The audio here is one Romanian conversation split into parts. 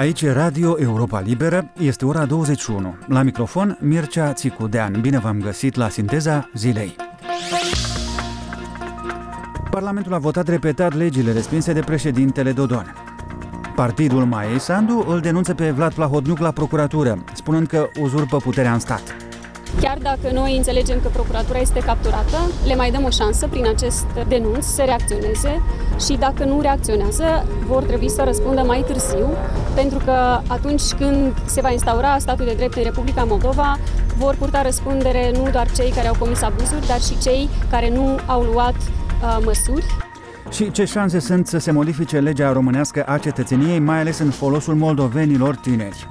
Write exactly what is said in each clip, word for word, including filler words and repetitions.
Aici e Radio Europa Liberă, este ora douăzeci și unu. La microfon, Mircea Țicudean. Bine v-am găsit la Sinteza Zilei. Parlamentul a votat repetat legile respinse de președintele Dodon. Partidul Maiei Sandu îl denunță pe Vlad Plahotniuc la procuratură, spunând că uzurpă puterea în stat. Chiar dacă noi înțelegem că procuratura este capturată, le mai dăm o șansă prin acest denunț să reacționeze și dacă nu reacționează, vor trebui să răspundă mai târziu, pentru că atunci când se va instaura statul de drept în Republica Moldova, vor purta răspundere nu doar cei care au comis abuzuri, dar și cei care nu au luat uh, măsuri. Și ce șanse sunt să se modifice legea românească a cetățeniei, mai ales în folosul moldovenilor tineri?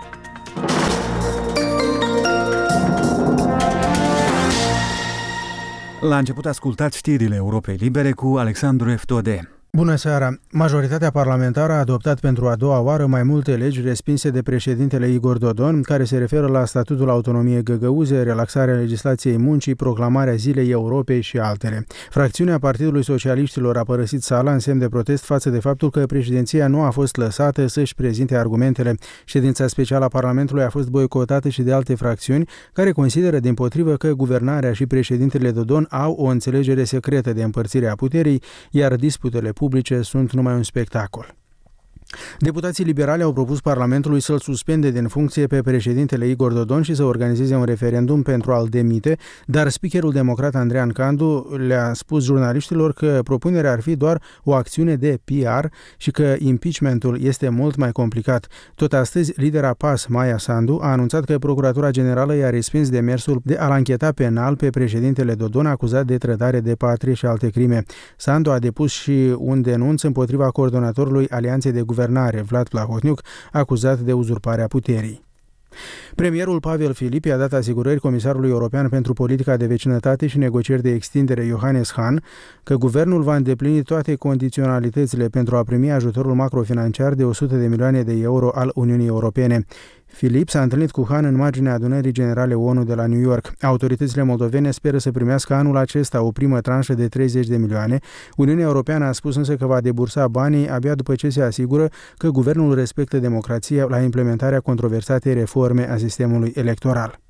La început ascultați știrile Europei Libere cu Alexandru Eftode. Bună seara! Majoritatea parlamentară a adoptat pentru a doua oară mai multe legi respinse de președintele Igor Dodon, care se referă la statutul autonomiei găgăuze, relaxarea legislației muncii, proclamarea Zilei Europei și altele. Fracțiunea Partidului Socialiștilor a părăsit sala în semn de protest față de faptul că președinția nu a fost lăsată să-și prezinte argumentele. Ședința specială a Parlamentului a fost boicotată și de alte fracțiuni, care consideră dimpotrivă că guvernarea și președintele Dodon au o înțelegere secretă de împărțire a puterii, iar disputele publice sunt numai un spectacol. Deputații liberali au propus Parlamentului să-l suspende din funcție pe președintele Igor Dodon și să organizeze un referendum pentru a-l demite, dar speakerul democrat Andrean Candu le-a spus jurnaliștilor că propunerea ar fi doar o acțiune de P R și că impeachmentul este mult mai complicat. Tot astăzi, lidera P A S, Maia Sandu, a anunțat că Procuratura Generală i-a respins demersul de a-l ancheta penal pe președintele Dodon, acuzat de trădare de patrie și alte crime. Sandu a depus și un denunț împotriva coordonatorului Alianței de Guvernare, Vlad Plahotniuc, acuzat de uzurparea puterii. Premierul Pavel Filip i-a dat asigurări comisarului european pentru politica de vecinătate și negocieri de extindere Johannes Hahn că guvernul va îndeplini toate condiționalitățile pentru a primi ajutorul macrofinanciar de o sută de milioane de euro al Uniunii Europene. Filip s-a întâlnit cu Hahn în marginea adunării generale O N U de la New York. Autoritățile moldovene speră să primească anul acesta o primă tranșă de treizeci de milioane. Uniunea Europeană a spus însă că va debursa banii abia după ce se asigură că guvernul respectă democrația la implementarea controversatei reforme a sistemului electoral.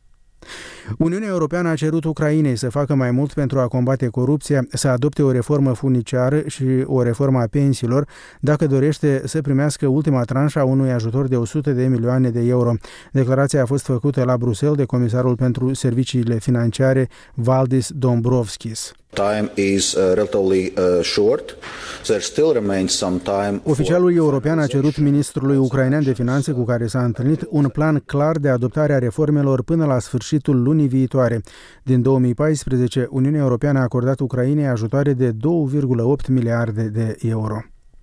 Uniunea Europeană a cerut Ucrainei să facă mai mult pentru a combate corupția, să adopte o reformă furniciară și o reformă a pensiilor, dacă dorește să primească ultima tranșă a unui ajutor de o sută de milioane de euro. Declarația a fost făcută la Bruxelles de comisarul pentru serviciile financiare Valdis Dombrovskis. Time is uh, relatively uh, short. There still remains some time. Oficialul european a cerut ministrului ucrainean de finanțe cu care s-a întâlnit un plan clar de adoptare a reformelor până la sfârșitul lunii viitoare. Din două mii paisprezece, Uniunea Europeană a acordat Ucrainei ajutoare de două virgulă opt miliarde de euro.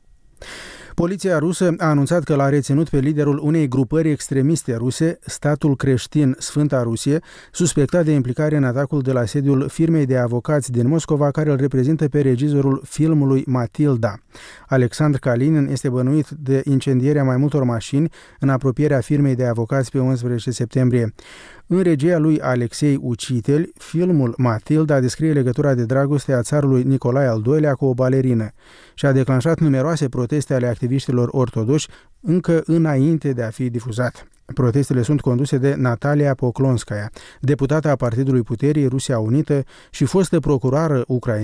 Poliția rusă a anunțat că l-a reținut pe liderul unei grupări extremiste ruse, Statul Creștin Sfânta Rusie, suspectat de implicare în atacul de la sediul firmei de avocați din Moscova, care îl reprezintă pe regizorul filmului Matilda. Alexandru Kalinin este bănuit de incendierea mai multor mașini în apropierea firmei de avocați pe unsprezece septembrie. În regia lui Alexei Ucitel, filmul Matilda descrie legătura de dragoste a țarului Nicolae al doilea cu o balerină și a declanșat numeroase proteste ale activiștilor ortodoși încă înainte de a fi difuzat. Protestele sunt conduse de Natalia Poklonskaya, deputată a Partidului Puterii Rusia Unită și fostă procuroară ucraineană